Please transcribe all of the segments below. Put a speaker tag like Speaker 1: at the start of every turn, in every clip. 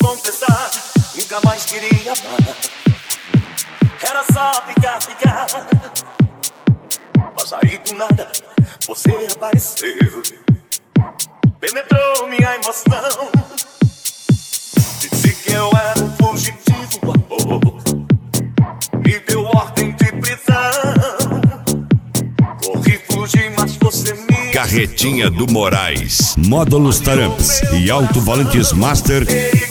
Speaker 1: confessar, nunca mais queria amar. Era só ficar. Mas aí do nada você apareceu, penetrou minha emoção. Disse que eu era um fugitivo do amor, me deu ordem de prisão. Corri, fugi, mas você me...
Speaker 2: Carretinha do Moraes, Módulos Taramps e Alto Volantes Master.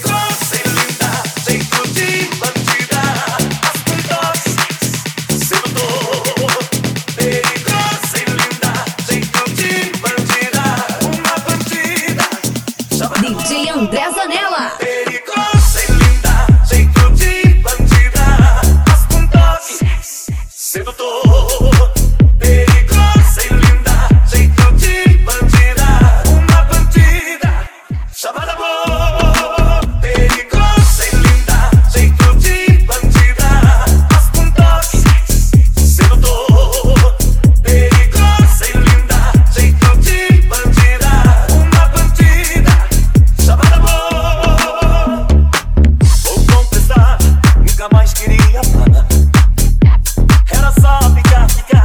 Speaker 3: DJ André Zanella.
Speaker 1: Perigosa e linda, jeito de bandida, mas com toque sedutor. Perigosa e linda, jeito de bandida, uma bandida chamada amor. Perigosa e linda, jeito de bandida, mas com toque sedutor. Perigosa e linda, jeito de bandida, uma bandida chamada amor. Vou confessar, nunca mais queria amar. Era só ficar.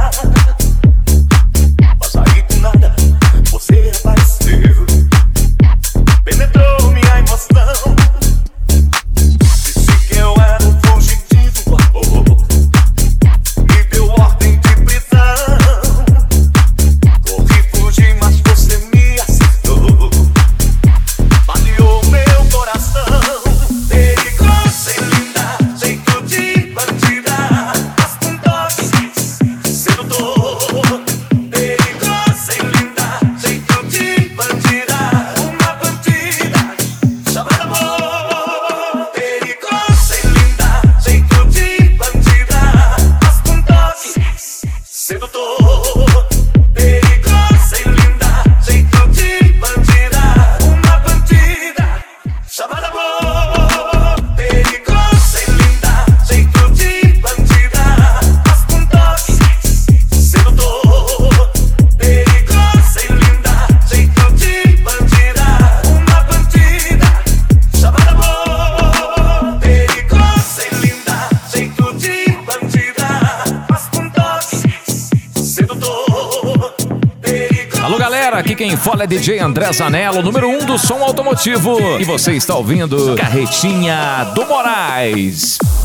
Speaker 1: Mas aí do nada você apareceu, penetrou minha emoção. Disse que eu era um fugitivo do amor, me deu ordem de prisão. Corri, fugi, mas você me acertou, baleou meu coração. Perigosa e linda, jeito de bandida, mas com toque sedutor. Perigosa e linda, jeito de bandida, uma bandida chamada amor. Perigosa e linda, jeito de bandida, mas com toque sedutor. Perigosa e linda, jeito de bandida, uma bandida chamada amor. Perigosa e linda, jeito de bandida, mas com toque sedutor. Perigosa e linda, jeito de bandida, uma bandida chamada amor. Perigosa e linda, jeito de bandida, mas com toque sedutor.
Speaker 4: Alô galera, aqui quem fala é DJ André Zanella, o número 1 do som automotivo. E você está ouvindo Carretinha do Moraes.